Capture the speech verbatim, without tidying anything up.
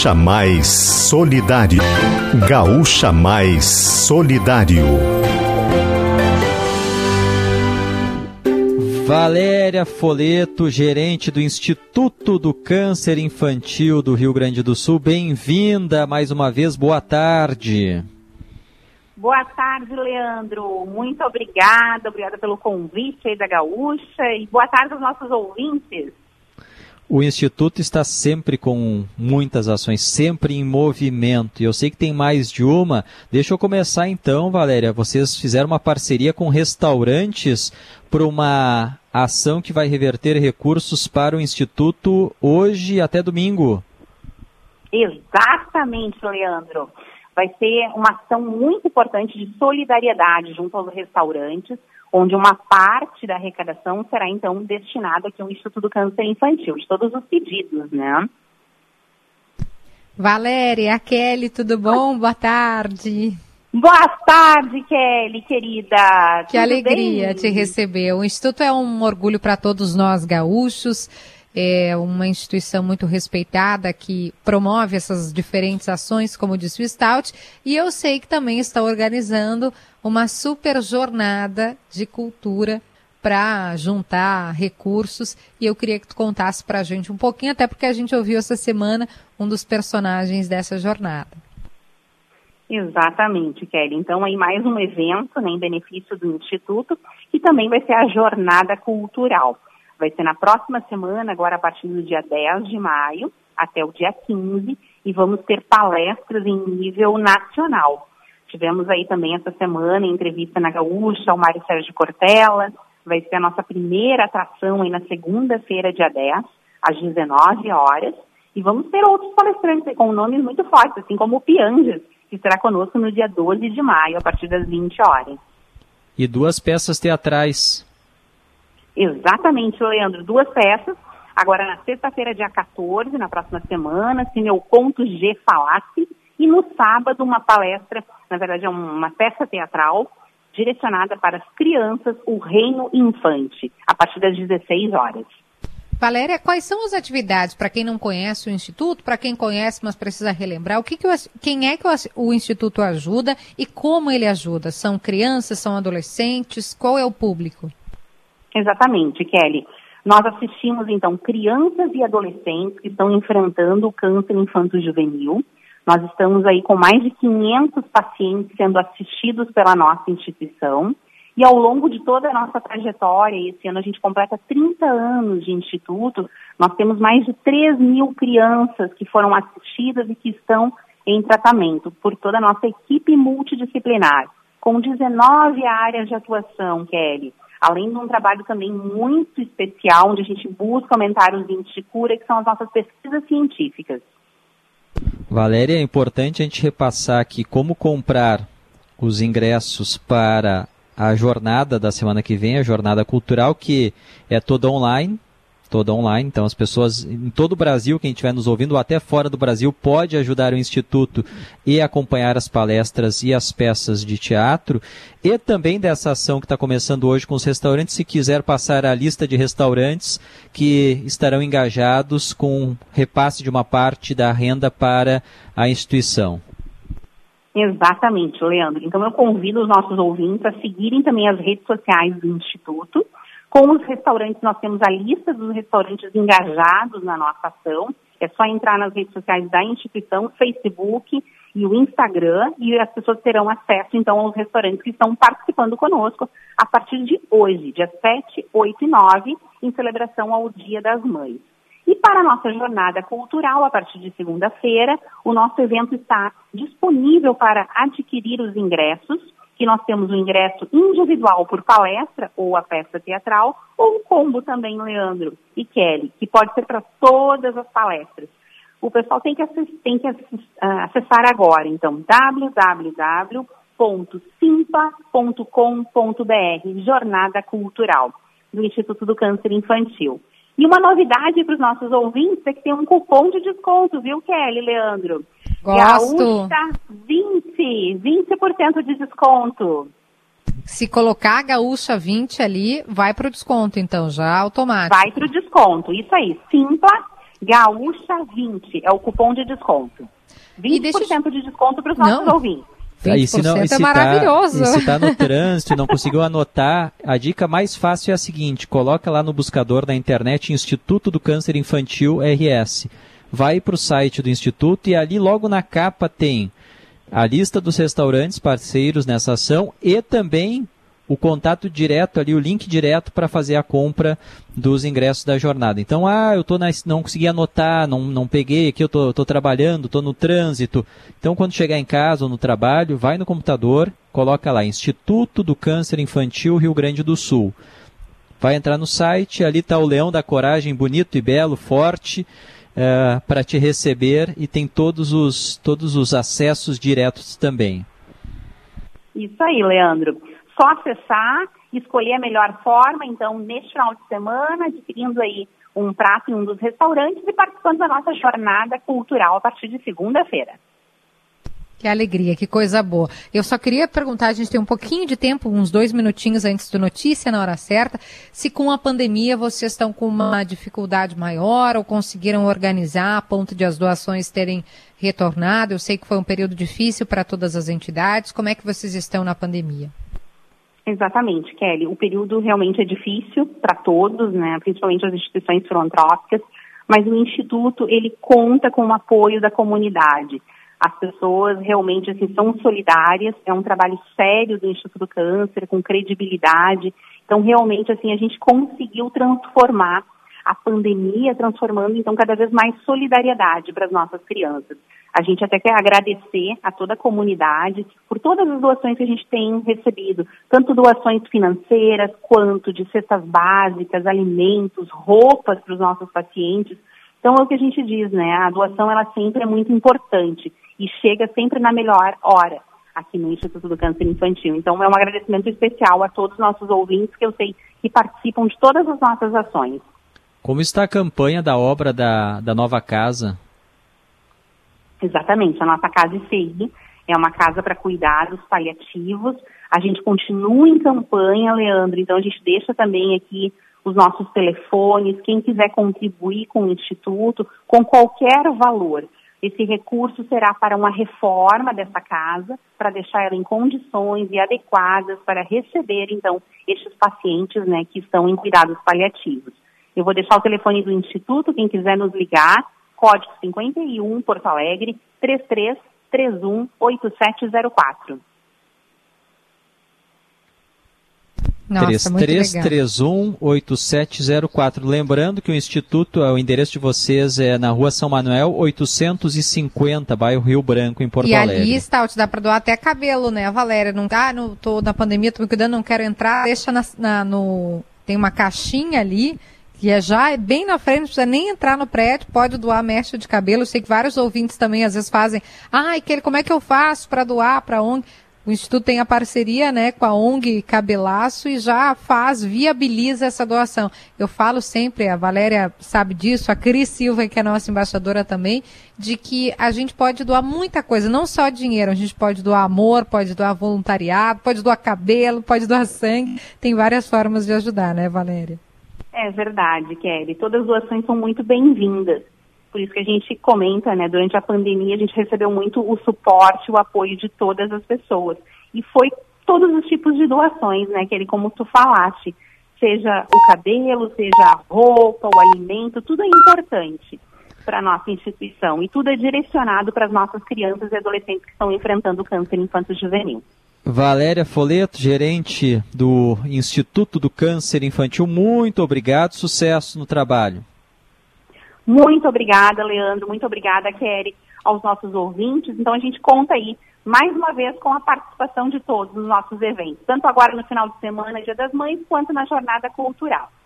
Gaúcha Mais Solidário. Gaúcha Mais Solidário. Valéria Foleto, gerente do Instituto do Câncer Infantil do Rio Grande do Sul, bem-vinda mais uma vez, boa tarde. Boa tarde, Leandro, muito obrigada, obrigada pelo convite aí da Gaúcha e boa tarde aos nossos ouvintes. O Instituto está sempre com muitas ações, sempre em movimento, e eu sei que tem mais de uma. Deixa eu começar então, Valéria. Vocês fizeram uma parceria com restaurantes para uma ação que vai reverter recursos para o Instituto hoje até domingo. Exatamente, Leandro. Vai ser uma ação muito importante de solidariedade junto aos restaurantes, onde uma parte da arrecadação será, então, destinada aqui ao Instituto do Câncer Infantil, de todos os pedidos, né? Valéria, Kelly, tudo bom? Boa tarde. Boa tarde, Kelly, querida. Que tudo alegria bem? te receber. O Instituto é um orgulho para todos nós gaúchos, é uma instituição muito respeitada que promove essas diferentes ações, como disse o Stout, e eu sei que também está organizando uma super jornada de cultura para juntar recursos, e eu queria que tu contasse para a gente um pouquinho, até porque a gente ouviu essa semana um dos personagens dessa jornada. Exatamente, Kelly. Então, aí mais um evento, né, em benefício do Instituto, que também vai ser a Jornada Cultural. Vai ser na próxima semana, agora a partir do dia dez de maio até o dia quinze, e vamos ter palestras em nível nacional. Tivemos aí também essa semana entrevista na Gaúcha, o Mário Sérgio Cortella. Vai ser a nossa primeira atração aí na segunda-feira, dia dez, às dezenove horas. E vamos ter outros palestrantes aí com nomes muito fortes, assim como o Pianjas, que estará conosco no dia doze de maio, a partir das vinte horas. E duas peças teatrais. Exatamente, Leandro. Duas peças. Agora na sexta-feira, dia quatorze, na próxima semana, Cineu Conto G Falasse. E no sábado, uma palestra, na verdade é uma peça teatral, direcionada para as crianças, o Reino Infante, a partir das dezesseis horas. Valéria, quais são as atividades para quem não conhece o Instituto, para quem conhece, mas precisa relembrar? O que que o, quem é que o, o Instituto ajuda e como ele ajuda? São crianças, são adolescentes? Qual é o público? Exatamente, Kelly. Nós assistimos, então, crianças e adolescentes que estão enfrentando o câncer infanto-juvenil. Nós estamos aí com mais de quinhentos pacientes sendo assistidos pela nossa instituição. E ao longo de toda a nossa trajetória, esse ano a gente completa trinta anos de instituto, nós temos mais de três mil crianças que foram assistidas e que estão em tratamento por toda a nossa equipe multidisciplinar, com dezenove áreas de atuação, Kelly. Além de um trabalho também muito especial, onde a gente busca aumentar os índices de cura, que são as nossas pesquisas científicas. Valéria, é importante a gente repassar aqui como comprar os ingressos para a jornada da semana que vem, a jornada cultural, que é toda online, toda online, então as pessoas em todo o Brasil, quem estiver nos ouvindo, ou até fora do Brasil, pode ajudar o Instituto e acompanhar as palestras e as peças de teatro, e também dessa ação que está começando hoje com os restaurantes, se quiser passar a lista de restaurantes que estarão engajados com repasse de uma parte da renda para a instituição. Exatamente, Leandro. Então eu convido os nossos ouvintes a seguirem também as redes sociais do Instituto. Com os restaurantes, nós temos a lista dos restaurantes engajados na nossa ação. É só entrar nas redes sociais da instituição, Facebook e o Instagram, e as pessoas terão acesso, então, aos restaurantes que estão participando conosco a partir de hoje, dia sete, oito e nove, em celebração ao Dia das Mães. E para a nossa jornada cultural, a partir de segunda-feira, o nosso evento está disponível para adquirir os ingressos, que nós temos o ingresso individual por palestra, ou a peça teatral, ou o combo também, Leandro e Kelly, que pode ser para todas as palestras. O pessoal tem que, acess, tem que acessar agora, então, w w w ponto simpa ponto com ponto b r, Jornada Cultural, do Instituto do Câncer Infantil. E uma novidade para os nossos ouvintes é que tem um cupom de desconto, viu, Kelly, Leandro? Gosto. Gaúcha vinte, vinte por cento de desconto. Se colocar Gaúcha vinte ali, vai para o desconto, então, já automático. Vai para o desconto, isso aí, Simpla, Gaúcha vinte é o cupom de desconto. vinte por cento de desconto para os nossos Não. ouvintes. Aí, se não, e se é maravilhoso. Tá, e se está no trânsito e não conseguiu anotar, a dica mais fácil é a seguinte: coloca lá no buscador da internet Instituto do Câncer Infantil R S. Vai para o site do Instituto e ali logo na capa tem a lista dos restaurantes parceiros nessa ação e também o contato direto ali, o link direto para fazer a compra dos ingressos da jornada. Então, ah, eu tô na, não consegui anotar, não, não peguei aqui, eu tô, tô trabalhando, tô no trânsito. Então, quando chegar em casa ou no trabalho, vai no computador, coloca lá, Instituto do Câncer Infantil Rio Grande do Sul. Vai entrar no site, ali está o Leão da Coragem, bonito e belo, forte, uh, para te receber e tem todos os, todos os acessos diretos também. Isso aí, Leandro. Só acessar, escolher a melhor forma, então, neste final de semana, adquirindo aí um prato em um dos restaurantes e participando da nossa jornada cultural a partir de segunda-feira. Que alegria, que coisa boa. Eu só queria perguntar, a gente tem um pouquinho de tempo, uns dois minutinhos antes do Notícia na Hora Certa, se com a pandemia vocês estão com uma dificuldade maior ou conseguiram organizar a ponto de as doações terem retornado. Eu sei que foi um período difícil para todas as entidades. Como é que vocês estão na pandemia? Exatamente, Kelly. O período realmente é difícil para todos, né? Principalmente as instituições filantrópicas, mas o Instituto, ele conta com o apoio da comunidade. As pessoas realmente assim, são solidárias, é um trabalho sério do Instituto do Câncer, com credibilidade. Então, realmente, assim, a gente conseguiu transformar a pandemia, transformando, então, cada vez mais solidariedade para as nossas crianças. A gente até quer agradecer a toda a comunidade por todas as doações que a gente tem recebido, tanto doações financeiras, quanto de cestas básicas, alimentos, roupas para os nossos pacientes. Então, é o que a gente diz, né? A doação, ela sempre é muito importante e chega sempre na melhor hora aqui no Instituto do Câncer Infantil. Então, é um agradecimento especial a todos os nossos ouvintes que eu sei que participam de todas as nossas ações. Como está a campanha da obra da, da nova casa? Exatamente, a nossa casa I C I é uma casa para cuidados paliativos. A gente continua em campanha, Leandro, então a gente deixa também aqui os nossos telefones, quem quiser contribuir com o Instituto, com qualquer valor. Esse recurso será para uma reforma dessa casa, para deixar ela em condições e adequadas para receber, então, estes pacientes, né, que estão em cuidados paliativos. Eu vou deixar o telefone do Instituto, quem quiser nos ligar, código cinquenta e um, Porto Alegre, três três três um oito sete zero quatro. três três três um oito sete zero quatro. Lembrando que o Instituto, o endereço de vocês é na Rua São Manuel, oitocentos e cinquenta, bairro Rio Branco, em Porto e Alegre. E ali, Stout, dá para doar até cabelo, né, Valéria? Não, ah, não tô na pandemia, tô me cuidando, não quero entrar, deixa na, na, no... Tem uma caixinha ali, que é já é bem na frente, não precisa nem entrar no prédio, pode doar mecha de cabelo. Eu sei que vários ouvintes também às vezes fazem, ai, ah, como é que eu faço para doar para a O N G? O Instituto tem a parceria, né, com a O N G Cabelaço e já faz, viabiliza essa doação. Eu falo sempre, a Valéria sabe disso, a Cris Silva, que é nossa embaixadora também, de que a gente pode doar muita coisa, não só dinheiro, a gente pode doar amor, pode doar voluntariado, pode doar cabelo, pode doar sangue, tem várias formas de ajudar, né, Valéria? É verdade, Kelly. Todas as doações são muito bem-vindas. Por isso que a gente comenta, né, durante a pandemia a gente recebeu muito o suporte, o apoio de todas as pessoas. E foi todos os tipos de doações, né, Kelly, como tu falaste. Seja o cabelo, seja a roupa, o alimento, tudo é importante para a nossa instituição. E tudo é direcionado para as nossas crianças e adolescentes que estão enfrentando o câncer infanto-juvenil. Valéria Foleto, gerente do Instituto do Câncer Infantil, muito obrigado, sucesso no trabalho. Muito obrigada, Leandro, muito obrigada, Kelly, aos nossos ouvintes. Então a gente conta aí, mais uma vez, com a participação de todos nos nossos eventos, tanto agora no final de semana, Dia das Mães, quanto na Jornada Cultural.